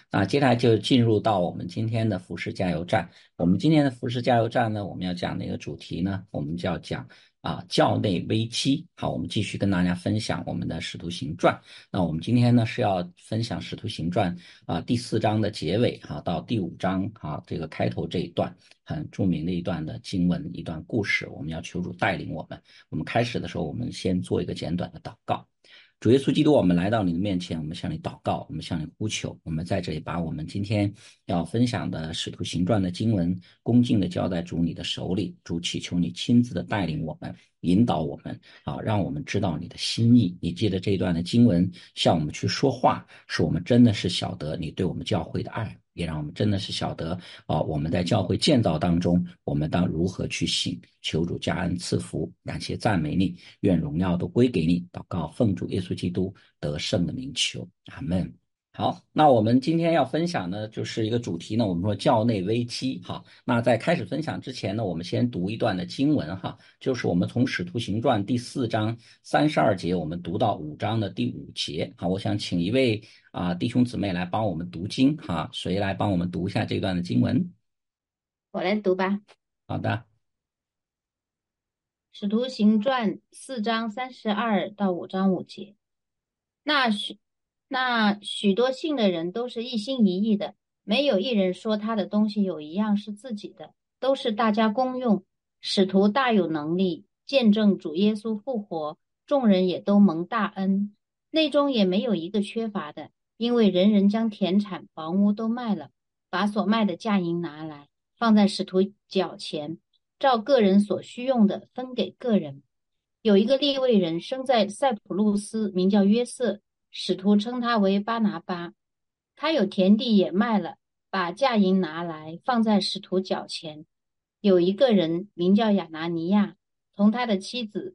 那接下来就进入到我们今天的服饰加油站。我们今天的服饰加油站呢，我们要讲的一个主题呢，我们就要讲教内危机。好，我们继续跟大家分享我们的《使徒行传》。那我们今天呢是要分享《使徒行传》第4章的结尾到第5章这个开头这一段很著名的一段的经文，一段故事，我们要求主带领我们。我们开始的时候，我们先做一个简短的祷告。主耶稣基督，我们来到你的面前，我们向你祷告，我们向你呼求，我们在这里把我们今天要分享的使徒行传的经文恭敬的交在主你的手里。主，祈求你亲自的带领我们，引导我们让我们知道你的心意。你借着这一段的经文向我们去说话，使我们真的是晓得你对我们教会的爱，也让我们真的是晓得我们在教会建造当中，我们当如何去行。求主加恩赐福，感谢赞美你，愿荣耀都归给你。祷告奉主耶稣基督得胜的名求，阿们。好，那我们今天要分享的就是一个主题呢，我们说教内危机。那在开始分享之前呢，我们先读一段的经文就是我们从使徒行传第4章32节我们读到5章的第5节。我想请一位弟兄姊妹来帮我们读经谁来帮我们读一下这段的经文？ 我来读吧， 好的。 《使徒行传》4章32到5章5节。那许多信的人都是一心一意的，没有一人说他的东西有一样是自己的，都是大家公用。使徒大有能力，见证主耶稣复活，众人也都蒙大恩，内中也没有一个缺乏的，因为人人将田产房屋都卖了，把所卖的价银拿来，放在使徒脚前，照个人所需用的分给个人。有一个利未人生在塞浦路斯，名叫约瑟，使徒称他为巴拿巴。他有田地也卖了，把价银拿来放在使徒脚前。有一个人名叫亚拿尼亚，同他的妻子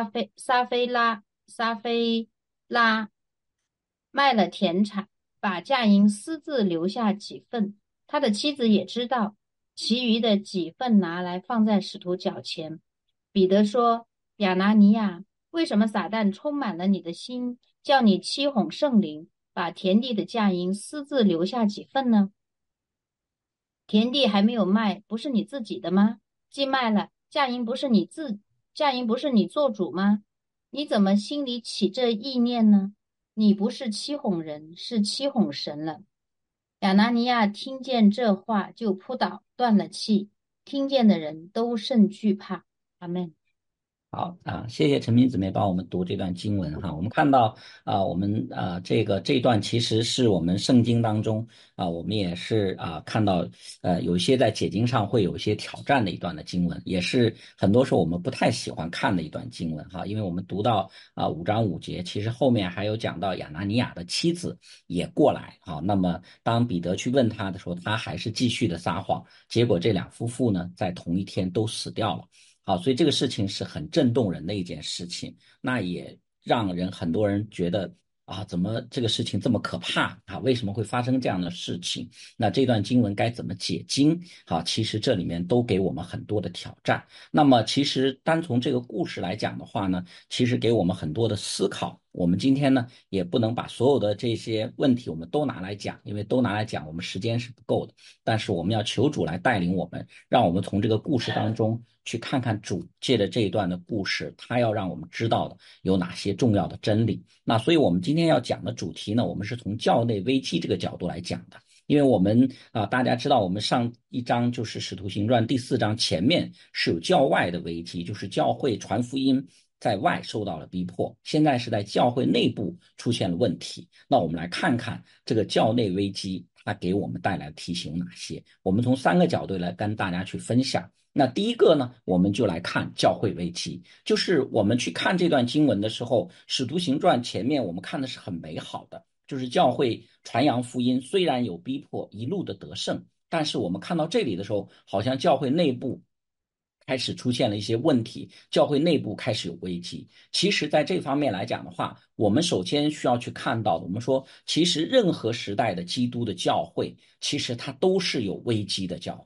撒菲拉卖了田产，把价银私自留下几份。他的妻子也知道，其余的几份拿来放在使徒脚前。彼得说：亚拿尼亚，为什么撒旦充满了你的心，叫你欺哄圣灵，把田地的价银私自留下几份呢？田地还没有卖，不是你自己的吗？既卖了，价银不是你做主吗？你怎么心里起这意念呢？你不是欺哄人，是欺哄神了。亚拿尼亚听见这话，就扑倒，断了气。听见的人都甚惧怕。阿门。 好谢谢陈明姊妹帮我们读这段经文我们看到我们这段其实是我们圣经当中我们也是看到有一些在解经上会有一些挑战的一段的经文，也是很多时候我们不太喜欢看的一段经文因为我们读到5章5节，其实后面还有讲到亚拿尼亚的妻子也过来那么当彼得去问他的时候，他还是继续的撒谎，结果这两夫妇呢在同一天都死掉了。所以这个事情是很震动人的一件事情，那也让很多人觉得怎么这个事情这么可怕为什么会发生这样的事情？那这段经文该怎么解经其实这里面都给我们很多的挑战。那么其实单从这个故事来讲的话呢，其实给我们很多的思考。我们今天呢也不能把所有的这些问题我们都拿来讲，因为都拿来讲我们时间是不够的。但是我们要求主来带领我们，让我们从这个故事当中去看看主借着这一段的故事，他要让我们知道的有哪些重要的真理。那所以我们今天要讲的主题呢，我们是从教内危机这个角度来讲的。因为我们大家知道我们上一章就是使徒行传第4章前面是有教外的危机，就是教会传福音在外受到了逼迫，现在是在教会内部出现了问题。那我们来看看这个教内危机它给我们带来的提醒有哪些，我们从3个角度来跟大家去分享。那第一个呢，我们就来看教会危机，就是我们去看这段经文的时候，使徒行传前面我们看的是很美好的，就是教会传扬福音，虽然有逼迫，一路的得胜，但是我们看到这里的时候，好像教会内部开始出现了一些问题，教会内部开始有危机。其实在这方面来讲的话，我们首先需要去看到的，我们说其实任何时代的基督的教会，其实它都是有危机的教会。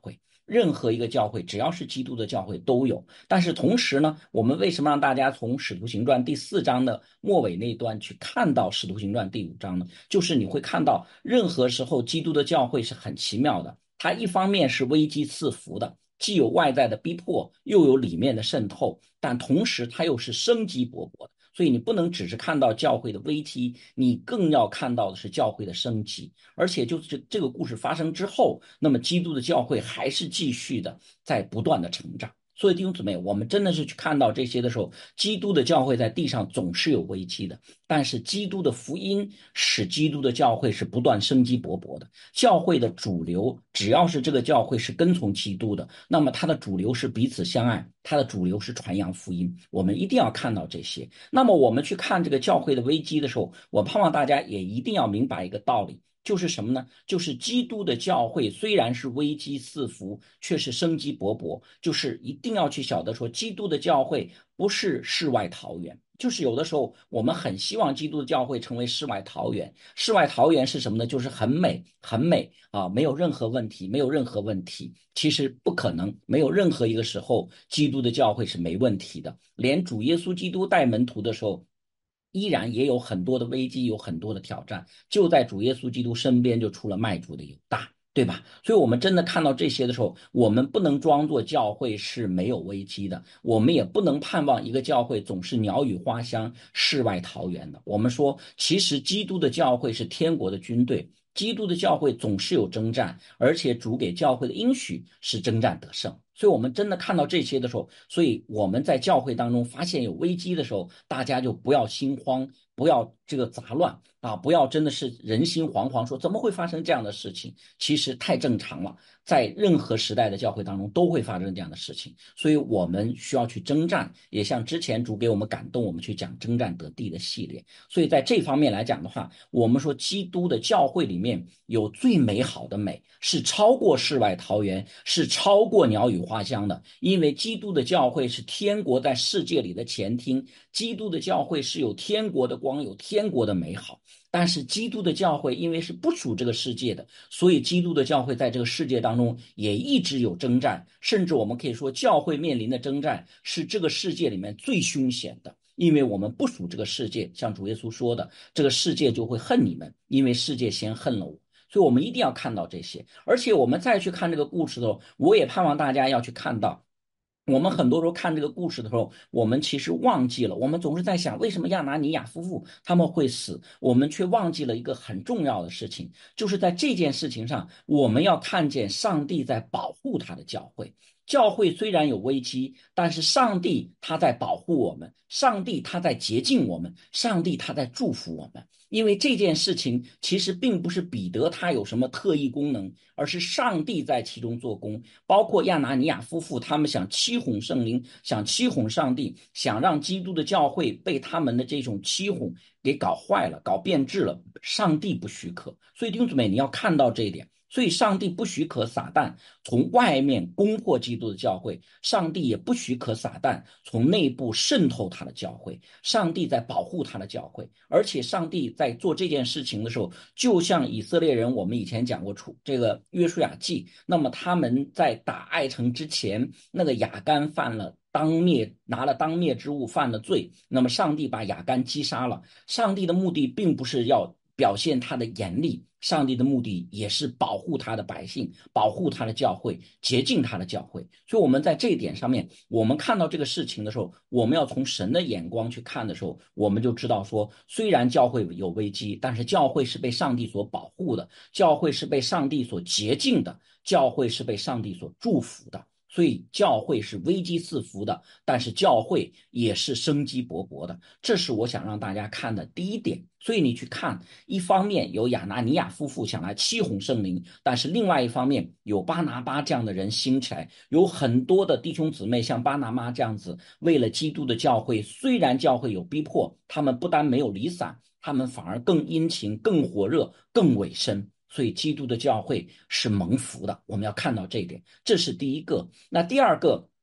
任何一个教会，只要是基督的教会都有。但是同时呢，我们为什么让大家从《使徒行传》第4章的末尾那一段去看到《使徒行传》第5章呢？就是你会看到，任何时候基督的教会是很奇妙的，它一方面是危机四伏的，既有外在的逼迫，又有里面的渗透，但同时它又是生机勃勃的。所以你不能只是看到教会的危机，你更要看到的是教会的生机。而且就是这个故事发生之后，那么基督的教会还是继续的在不断的成长。所以弟兄姊妹，我们真的是去看到这些的时候，基督的教会在地上总是有危机的，但是基督的福音使基督的教会是不断生机勃勃的。教会的主流，只要是这个教会是跟从基督的，那么它的主流是彼此相爱，它的主流是传扬福音。我们一定要看到这些。那么我们去看这个教会的危机的时候，我盼望大家也一定要明白一个道理，就是什么呢？就是基督的教会虽然是危机四伏，却是生机勃勃。就是一定要去晓得说，基督的教会不是世外桃源。就是有的时候我们很希望基督的教会成为世外桃源。世外桃源是什么呢？就是很美，很美啊，没有任何问题，没有任何问题。其实不可能，没有任何一个时候基督的教会是没问题的。连主耶稣基督带门徒的时候，依然也有很多的危机，有很多的挑战。就在主耶稣基督身边就出了卖主的犹大，对吧？所以我们真的看到这些的时候，我们不能装作教会是没有危机的，我们也不能盼望一个教会总是鸟语花香、世外桃源的。我们说，其实基督的教会是天国的军队，基督的教会总是有征战，而且主给教会的应许是征战得胜。所以我们真的看到这些的时候，所以我们在教会当中发现有危机的时候，大家就不要心慌，不要这个杂乱啊，不要真的是人心惶惶，说怎么会发生这样的事情？其实太正常了，在任何时代的教会当中都会发生这样的事情，所以我们需要去征战，也像之前主给我们感动，我们去讲征战得地的系列。所以在这方面来讲的话，我们说基督的教会里面有最美好的美，是超过世外桃源，是超过鸟语花香的，因为基督的教会是天国在世界里的前厅，基督的教会是有天国的光，有天国的美好。但是基督的教会因为是不属这个世界的，所以基督的教会在这个世界当中也一直有征战，甚至我们可以说教会面临的征战是这个世界里面最凶险的。因为我们不属这个世界，像主耶稣说的，这个世界就会恨你们，因为世界先恨了我。所以我们一定要看到这些，而且我们再去看这个故事的时候，我也盼望大家要去看到，我们很多时候看这个故事的时候，我们其实忘记了，我们总是在想为什么亚拿尼亚夫妇他们会死，我们却忘记了一个很重要的事情，就是在这件事情上，我们要看见上帝在保护他的教会。教会虽然有危机，但是上帝他在保护我们，上帝他在洁净我们，上帝他在祝福我们。因为这件事情其实并不是彼得他有什么特异功能，而是上帝在其中做工。包括亚拿尼亚夫妇，他们想欺哄圣灵，想欺哄上帝，想让基督的教会被他们的这种欺哄给搞坏了，搞变质了，上帝不许可。所以弟兄姊妹，你要看到这一点。所以上帝不许可撒旦从外面攻破基督的教会，上帝也不许可撒旦从内部渗透他的教会。上帝在保护他的教会，而且上帝在做这件事情的时候，就像以色列人，我们以前讲过这个约书亚记，那么他们在打爱城之前，那个亚干拿了当灭之物犯了罪，那么上帝把亚干击杀了。上帝的目的并不是要表现他的严厉，上帝的目的也是保护他的百姓，保护他的教会，洁净他的教会。所以我们在这一点上面，我们看到这个事情的时候，我们要从神的眼光去看的时候，我们就知道说，虽然教会有危机，但是教会是被上帝所保护的，教会是被上帝所洁净的，教会是被上帝所祝福的。所以教会是危机四伏的，但是教会也是生机勃勃的，这是我想让大家看的第一点。所以你去看，一方面有亚拿尼亚夫妇想来欺哄圣灵，但是另外一方面有巴拿巴这样的人兴起来，有很多的弟兄姊妹像巴拿巴这样子，为了基督的教会，虽然教会有逼迫，他们不但没有离散，他们反而更殷勤、更火热、更委身。所以基督的教会是蒙福的，我们要看到这一点，这是第一个。那第二个，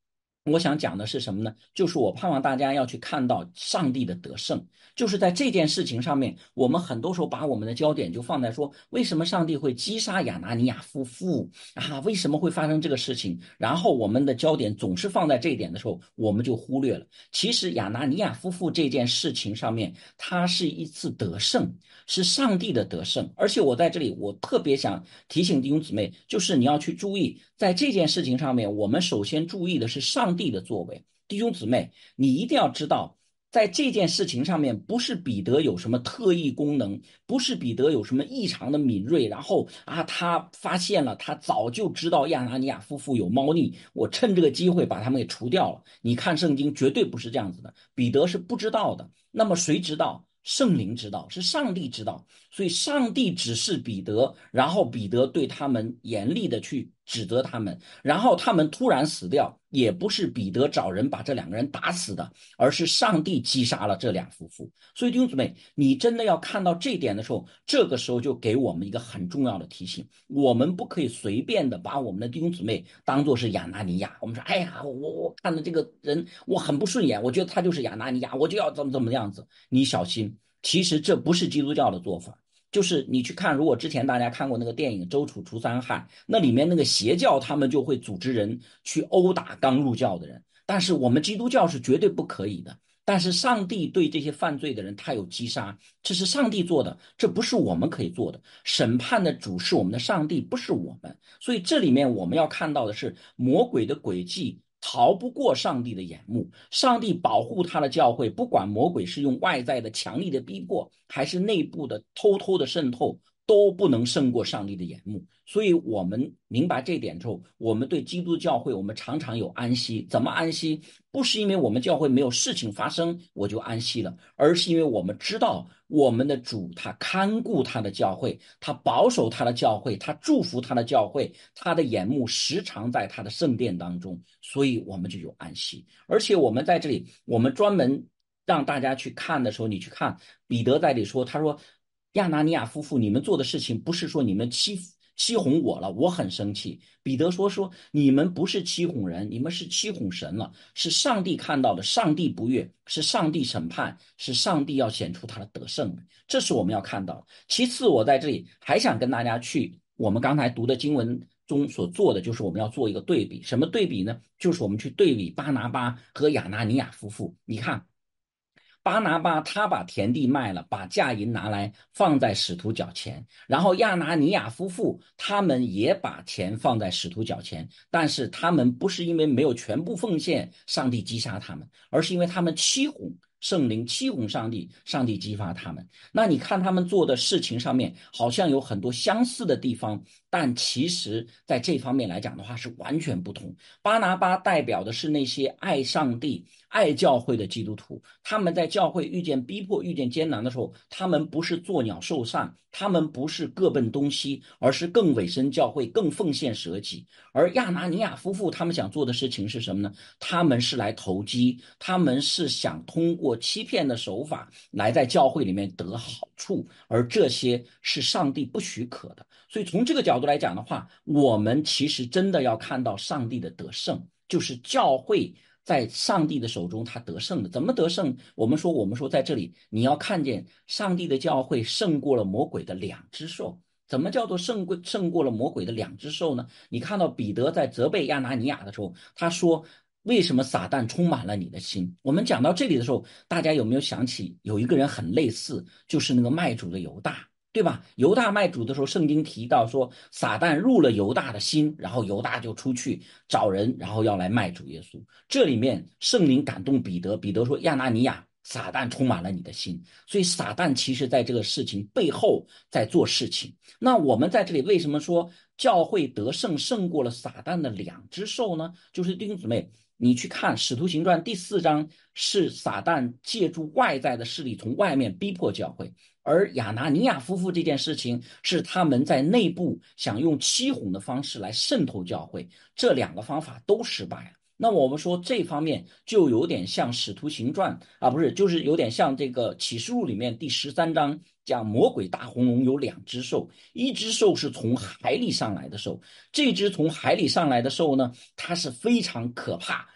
我想讲的是什么呢？就是我盼望大家要去看到上帝的得胜，就是在这件事情上面，我们很多时候把我们的焦点就放在说，为什么上帝会击杀亚拿尼亚夫妇啊？为什么会发生这个事情？然后我们的焦点总是放在这一点的时候，我们就忽略了，其实亚拿尼亚夫妇这件事情上面，它是一次得胜，是上帝的得胜。而且我在这里，我特别想提醒弟兄姊妹，就是你要去注意，在这件事情上面，我们首先注意的是上帝的作为。弟兄姊妹，你一定要知道，在这件事情上面，不是彼得有什么特异功能，不是彼得有什么异常的敏锐，然后他发现了，他早就知道亚拿尼亚夫妇有猫腻，我趁这个机会把他们给除掉了。你看圣经绝对不是这样子的，彼得是不知道的。那么谁知道？圣灵知道，是上帝知道。所以上帝指示彼得，然后彼得对他们严厉的去指责他们，然后他们突然死掉，也不是彼得找人把这两个人打死的，而是上帝击杀了这两夫妇。所以弟兄姊妹，你真的要看到这点的时候，这个时候就给我们一个很重要的提醒，我们不可以随便的把我们的弟兄姊妹当作是亚拿尼亚。我们说，哎呀，我看到这个人我很不顺眼，我觉得他就是亚拿尼亚，我就要怎么样子。你小心，其实这不是基督教的做法。就是你去看，如果之前大家看过那个电影《周楚除三害》，那里面那个邪教他们就会组织人去殴打刚入教的人，但是我们基督教是绝对不可以的。但是上帝对这些犯罪的人他有击杀，这是上帝做的，这不是我们可以做的。审判的主是我们的上帝，不是我们。所以这里面我们要看到的是魔鬼的诡计逃不过上帝的眼目，上帝保护他的教会，不管魔鬼是用外在的强力的逼迫，还是内部的偷偷的渗透，都不能胜过上帝的眼目。所以我们明白这点之后，我们对基督教会，我们常常有安息。怎么安息？不是因为我们教会没有事情发生，我就安息了，而是因为我们知道我们的主他看顾他的教会，他保守他的教会，他祝福他的教会，他的眼目时常在他的圣殿当中，所以我们就有安息。而且我们在这里，我们专门让大家去看的时候，你去看彼得在这里说，他说亚拿尼亚夫妇，你们做的事情不是说你们欺哄我了，我很生气。彼得说你们不是欺哄人，你们是欺哄神了，是上帝看到的，上帝不悦，是上帝审判，是上帝要显出他的得胜，这是我们要看到的。其次，我在这里还想跟大家去我们刚才读的经文中所做的，就是我们要做一个对比。什么对比呢？就是我们去对比巴拿巴和亚拿尼亚夫妇。你看巴拿巴他把田地卖了，把价银拿来放在使徒脚前，然后亚拿尼亚夫妇他们也把钱放在使徒脚前，但是他们不是因为没有全部奉献，上帝击杀他们，而是因为他们欺哄圣灵，欺哄上帝，上帝激发他们。那你看他们做的事情上面好像有很多相似的地方，但其实在这方面来讲的话是完全不同。巴拿巴代表的是那些爱上帝、爱教会的基督徒，他们在教会遇见逼迫、遇见艰难的时候，他们不是作鸟兽散，他们不是各奔东西，而是更委身教会，更奉献舍己。而亚拿尼亚夫妇他们想做的事情是什么呢？他们是来投机，他们是想通过欺骗的手法来在教会里面得好处，而这些是上帝不许可的。所以从这个角度来讲的话，我们其实真的要看到上帝的得胜，就是教会在上帝的手中他得胜的。怎么得胜？我们说在这里你要看见上帝的教会胜过了魔鬼的两只兽。怎么叫做胜过了魔鬼的两只兽呢？你看到彼得在责备亚拿尼亚的时候，他说为什么撒旦充满了你的心？我们讲到这里的时候，大家有没有想起有一个人很类似，就是那个卖主的犹大，对吧？犹大卖主的时候，圣经提到说撒旦入了犹大的心，然后犹大就出去找人，然后要来卖主耶稣。这里面圣灵感动彼得，彼得说亚拿尼亚，撒旦充满了你的心。所以撒旦其实在这个事情背后在做事情。那我们在这里为什么说教会得胜胜过了撒旦的两只兽呢？就是弟兄姊妹，你去看《使徒行传》第4章，是撒旦借助外在的势力从外面逼迫教会，而亚拿尼亚夫妇这件事情是他们在内部想用欺哄的方式来渗透教会，这两个方法都失败了。那我们说这方面就有点像《使徒行传》啊，不是，就是有点像这个启示录里面第13章讲魔鬼大红龙有两只兽，一只兽是从海里上来的兽，这只从海里上来的兽呢，它是非常可怕，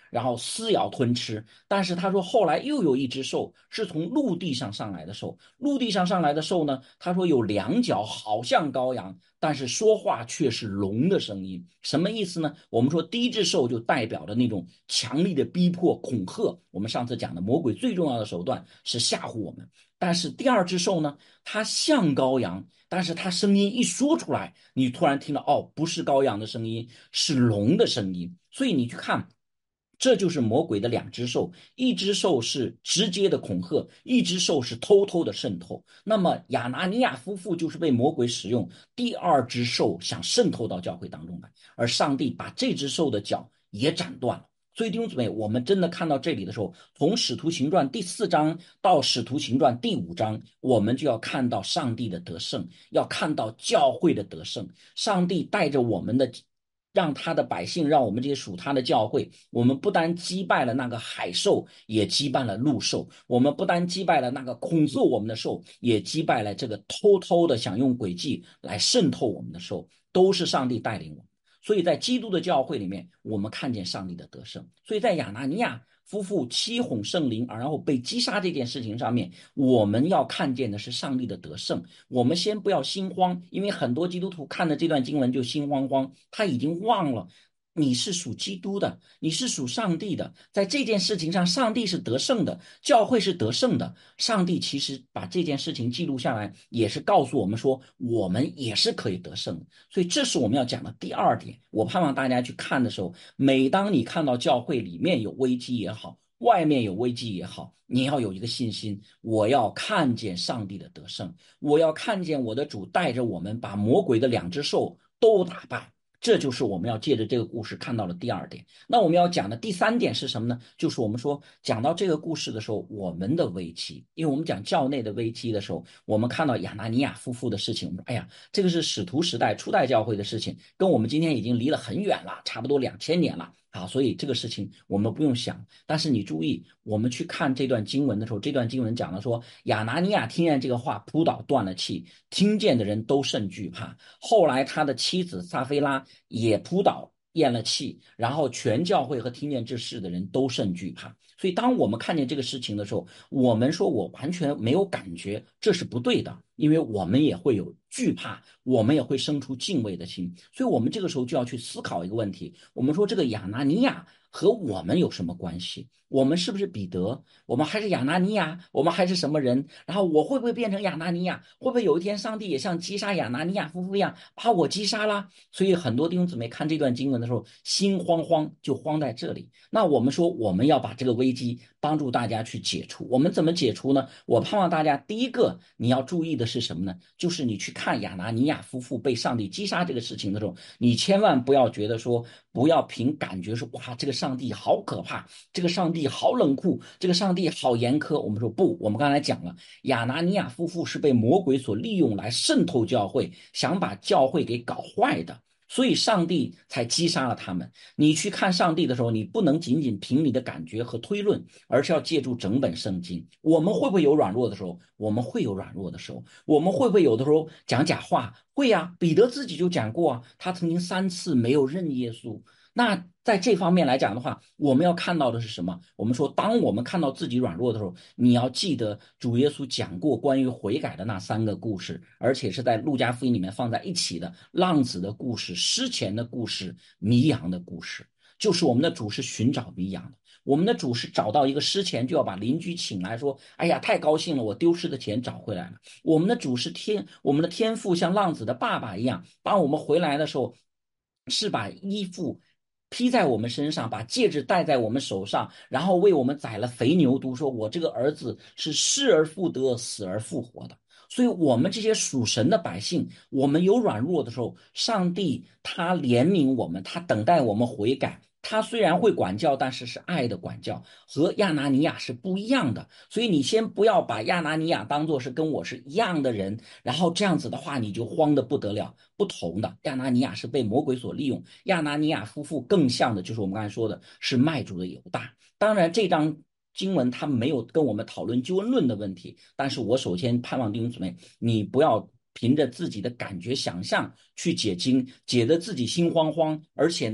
然后撕咬吞吃。但是他说后来又有一只兽是从陆地上上来的兽，陆地上上来的兽呢，他说有两脚好像羔羊，但是说话却是龙的声音。什么意思呢？我们说第一只兽就代表着那种强力的逼迫恐吓，我们上次讲的魔鬼最重要的手段是吓唬我们。但是第二只兽呢，它像羔羊，但是它声音一说出来，你突然听到哦，不是羔羊的声音，是龙的声音。所以你去看，这就是魔鬼的两只兽，一只兽是直接的恐吓，一只兽是偷偷的渗透。那么亚拿尼亚夫妇就是被魔鬼使用第二只兽想渗透到教会当中来，而上帝把这只兽的脚也斩断了。所以弟兄姊妹，我们真的看到这里的时候，从使徒行传第4章到使徒行传第5章，我们就要看到上帝的得胜，要看到教会的得胜。上帝带着我们的，让他的百姓，让我们这些属他的教会，我们不单击败了那个海兽，也击败了陆兽。我们不单击败了那个恐吓我们的兽，也击败了这个偷偷的想用诡计来渗透我们的兽，都是上帝带领我们。所以在基督的教会里面，我们看见上帝的得胜。所以在亚拿尼亚夫妇欺哄圣灵，然后被击杀这件事情上面，我们要看见的是上帝的得胜。我们先不要心慌，因为很多基督徒看了这段经文就心慌慌，他已经忘了你是属基督的，你是属上帝的，在这件事情上，上帝是得胜的，教会是得胜的。上帝其实把这件事情记录下来，也是告诉我们说，我们也是可以得胜的。所以这是我们要讲的第二点。我盼望大家去看的时候，每当你看到教会里面有危机也好，外面有危机也好，你要有一个信心，我要看见上帝的得胜，我要看见我的主带着我们把魔鬼的两只兽都打败。这就是我们要借着这个故事看到的第二点。那我们要讲的第三点是什么呢？就是我们说讲到这个故事的时候，我们的危机，因为我们讲教内的危机的时候，我们看到亚拿尼亚夫妇的事情，我们说，哎呀，这个是使徒时代初代教会的事情，跟我们今天已经离了很远了，差不多2000年了。好，所以这个事情我们不用想。但是你注意，我们去看这段经文的时候，这段经文讲了说，亚拿尼亚听见这个话，扑倒断了气，听见的人都甚惧怕。后来他的妻子撒菲拉也扑倒咽了气，然后全教会和听见这事的人都甚惧怕。所以当我们看见这个事情的时候，我们说我完全没有感觉，这是不对的，因为我们也会有惧怕，我们也会生出敬畏的心。所以我们这个时候就要去思考一个问题，我们说这个亚拿尼亚和我们有什么关系？我们是不是彼得？我们还是亚拿尼亚？我们还是什么人？然后我会不会变成亚拿尼亚？会不会有一天上帝也像击杀亚拿尼亚夫妇一样把我击杀了？所以很多弟兄姊妹看这段经文的时候，心慌慌，就慌在这里。那我们说我们要把这个危机帮助大家去解除，我们怎么解除呢？我盼望大家第一个你要注意的是什么呢？就是你去看亚拿尼亚夫妇被上帝击杀这个事情的时候，你千万不要觉得说，不要凭感觉说，哇，这个上帝好可怕，这个上帝好冷酷，这个上帝好严苛。我们说不，我们刚才讲了，亚拿尼亚夫妇是被魔鬼所利用来渗透教会，想把教会给搞坏的。所以上帝才击杀了他们。你去看上帝的时候，你不能仅仅凭你的感觉和推论，而是要借助整本圣经。我们会不会有软弱的时候？我们会有软弱的时候。我们会不会有的时候讲假话？会呀，彼得自己就讲过啊，他曾经3次没有认耶稣。那在这方面来讲的话，我们要看到的是什么？我们说，当我们看到自己软弱的时候，你要记得主耶稣讲过关于悔改的那3个故事，而且是在路加福音里面放在一起的：浪子的故事、失钱的故事、迷羊的故事。就是我们的主是寻找迷羊的，我们的主是找到一个失钱就要把邻居请来说：哎呀，太高兴了，我丢失的钱找回来了。我们的主是我们的天父像浪子的爸爸一样，当我们回来的时候，是把衣服披在我们身上，把戒指戴在我们手上，然后为我们宰了肥牛犊，说我这个儿子是失而复得，死而复活的。所以我们这些属神的百姓，我们有软弱的时候，上帝他怜悯我们，他等待我们悔改。他虽然会管教，但是是爱的管教，和亚拿尼亚是不一样的。所以你先不要把亚拿尼亚当作是跟我是一样的人，然后这样子的话你就慌得不得了。不同的，亚拿尼亚是被魔鬼所利用，亚拿尼亚夫妇更像的就是我们刚才说的是卖主的犹大。当然这章经文他没有跟我们讨论救恩论的问题，但是我首先盼望弟兄姊妹，你不要凭着自己的感觉想象去解经，解得自己心慌慌，而且呢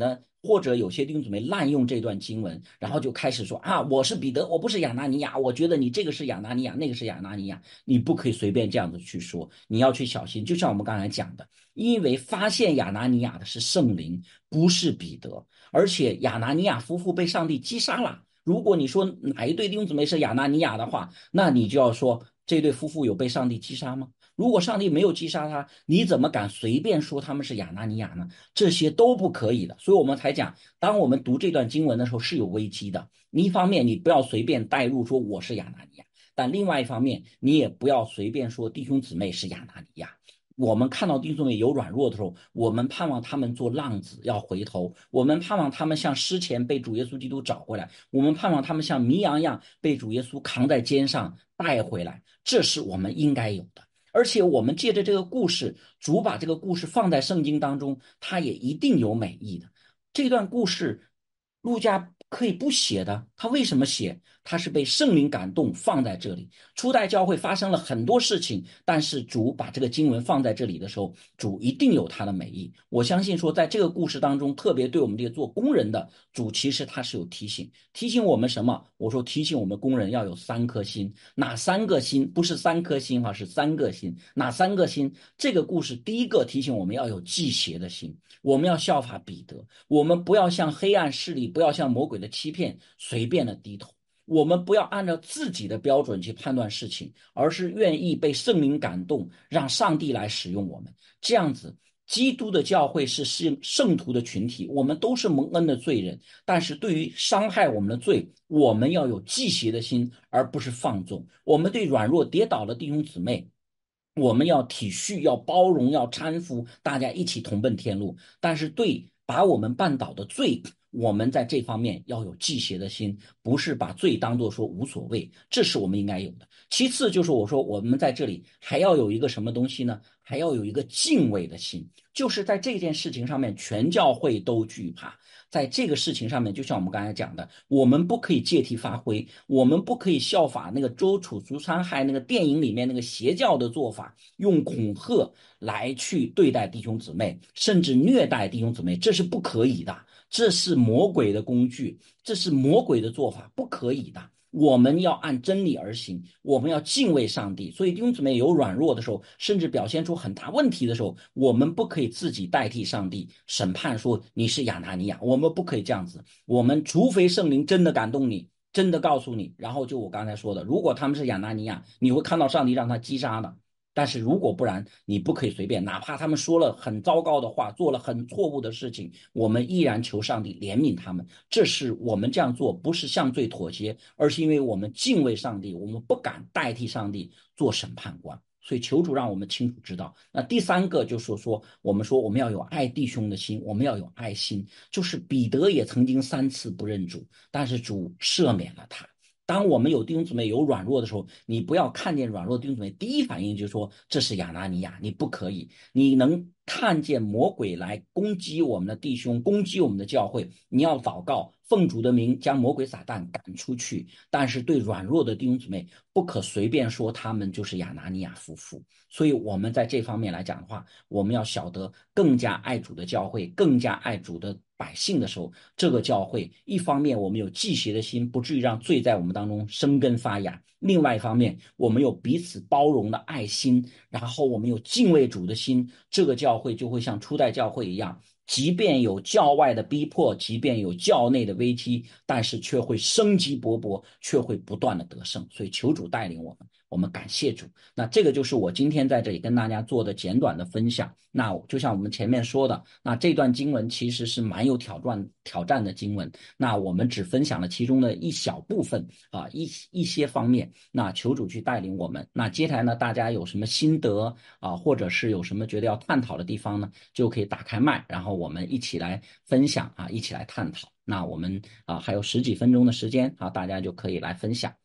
或者有些弟兄姊妹滥用这段经文，然后就开始说啊，我是彼得，我不是亚拿尼亚，我觉得你这个是亚拿尼亚，那个是亚拿尼亚，你不可以随便这样子去说，你要去小心。就像我们刚才讲的，因为发现亚拿尼亚的是圣灵，不是彼得，而且亚拿尼亚夫妇被上帝击杀了。如果你说哪一对弟兄姊妹是亚拿尼亚的话，那你就要说这对夫妇有被上帝击杀吗？如果上帝没有击杀他，你怎么敢随便说他们是亚拿尼亚呢？这些都不可以的。所以我们才讲，当我们读这段经文的时候是有危机的。一方面，你不要随便带入说我是亚拿尼亚，但另外一方面，你也不要随便说弟兄姊妹是亚拿尼亚。我们看到弟兄姊妹有软弱的时候，我们盼望他们做浪子要回头，我们盼望他们像诗前被主耶稣基督找回来，我们盼望他们像迷羊一样被主耶稣扛在肩上带回来，这是我们应该有的。而且我们借着这个故事，主把这个故事放在圣经当中，它也一定有美意的。这段故事，路加可以不写的，他为什么写？他是被圣灵感动放在这里。初代教会发生了很多事情，但是主把这个经文放在这里的时候，主一定有他的美意。我相信说，在这个故事当中，特别对我们这些做工人的，主其实他是有提醒，提醒我们什么？我说提醒我们工人要有三颗心，哪三个心？不是三颗心哈，是三个心。哪三个心？这个故事第一个提醒我们要有忌邪的心，我们要效法彼得，我们不要向黑暗势力，不要向魔鬼的欺骗随便的低头。我们不要按照自己的标准去判断事情，而是愿意被圣灵感动，让上帝来使用我们。这样子，基督的教会是圣徒的群体，我们都是蒙恩的罪人。但是对于伤害我们的罪，我们要有忌邪的心，而不是放纵。我们对软弱跌倒的弟兄姊妹，我们要体恤，要包容，要搀扶，大家一起同奔天路。但是对把我们绊倒的罪，我们在这方面要有忌邪的心，不是把罪当作说无所谓，这是我们应该有的。其次就是我说我们在这里还要有一个什么东西呢？还要有一个敬畏的心，就是在这件事情上面，全教会都惧怕。在这个事情上面，就像我们刚才讲的，我们不可以借题发挥，我们不可以效法那个周楚除残害那个电影里面那个邪教的做法，用恐吓来去对待弟兄姊妹，甚至虐待弟兄姊妹，这是不可以的。这是魔鬼的工具，这是魔鬼的做法，不可以的。我们要按真理而行，我们要敬畏上帝。所以弟兄姊妹有软弱的时候，甚至表现出很大问题的时候，我们不可以自己代替上帝审判说你是亚拿尼亚，我们不可以这样子。我们除非圣灵真的感动你，真的告诉你，然后就我刚才说的，如果他们是亚拿尼亚，你会看到上帝让他击杀的。但是如果不然，你不可以随便，哪怕他们说了很糟糕的话，做了很错误的事情，我们依然求上帝怜悯他们。这是我们这样做，不是向罪妥协，而是因为我们敬畏上帝，我们不敢代替上帝做审判官。所以求主让我们清楚知道。那第三个就是说，我们说我们要有爱弟兄的心，我们要有爱心。就是彼得也曾经3次不认主，但是主赦免了他。当我们有弟兄姊妹有软弱的时候，你不要看见软弱的弟兄姊妹，第一反应就是说这是亚拿尼亚，你不可以。你能看见魔鬼来攻击我们的弟兄，攻击我们的教会，你要祷告，奉主的名将魔鬼撒旦赶出去。但是对软弱的弟兄姊妹，不可随便说他们就是亚拿尼亚夫妇。所以我们在这方面来讲的话，我们要晓得更加爱主的教会，更加爱主的百姓的时候，这个教会一方面我们有忌邪的心，不至于让罪在我们当中生根发芽；另外一方面，我们有彼此包容的爱心，然后我们有敬畏主的心，这个教会就会像初代教会一样，即便有教外的逼迫，即便有教内的危机，但是却会生机勃勃，却会不断的得胜。所以求主带领我们，我们感谢主。那这个就是我今天在这里跟大家做的简短的分享。那就像我们前面说的，那这段经文其实是蛮有挑战的经文。那我们只分享了其中的一小部分啊，一些方面。那求主去带领我们。那接下来呢，大家有什么心得啊，或者是有什么觉得要探讨的地方呢，就可以打开麦，然后我们一起来分享啊，一起来探讨。那我们还有10几分钟的时间啊，大家就可以来分享。